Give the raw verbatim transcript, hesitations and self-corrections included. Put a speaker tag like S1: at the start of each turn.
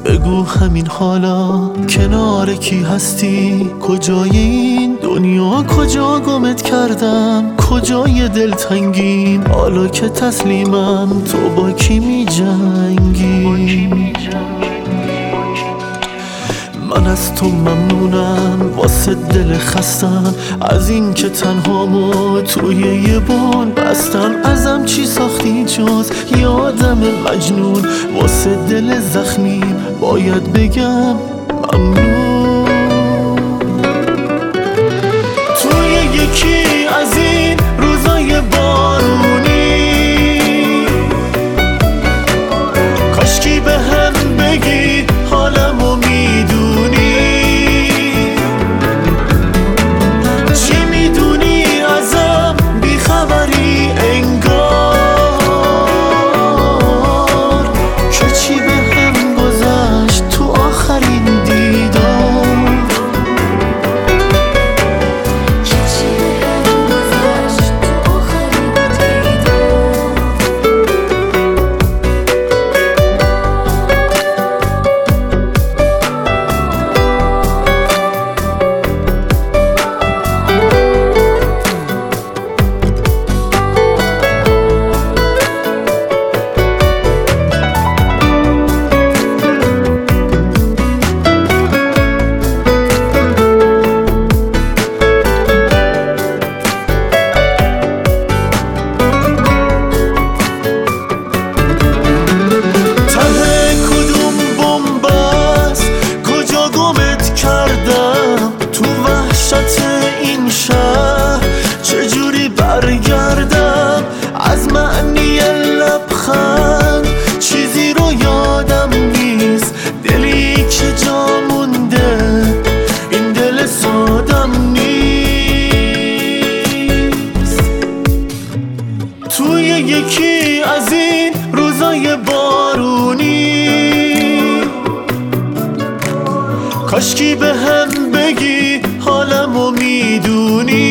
S1: بگو همین حالا کنار کی هستی؟ کجای این دنیا کجا گمت کردم؟ کجای دلتنگیم حالا که تسلیمم؟ تو با کی می جنگی؟ من از تو ممنونم واسه دل خستم، از این که تنهامو توی یه بون بستم. ازم چی ساختی جز یه آدم مجنون؟ واسه دل زخمی باید بگم ممنون. توی یکی از این روزای بارونی کاشکی به هم بگی حالمو میدونی. چی میدونی ازم بیخبری انگار که چی به هم گذشت تو آخرین دیدار. برگردم از معنی لبخند چیزی رو یادم نیست. دلی که جا مونده این دل سادم نیست. توی یکی از این روزای بارونی کاشکی به هم بگی حالمو میدونی.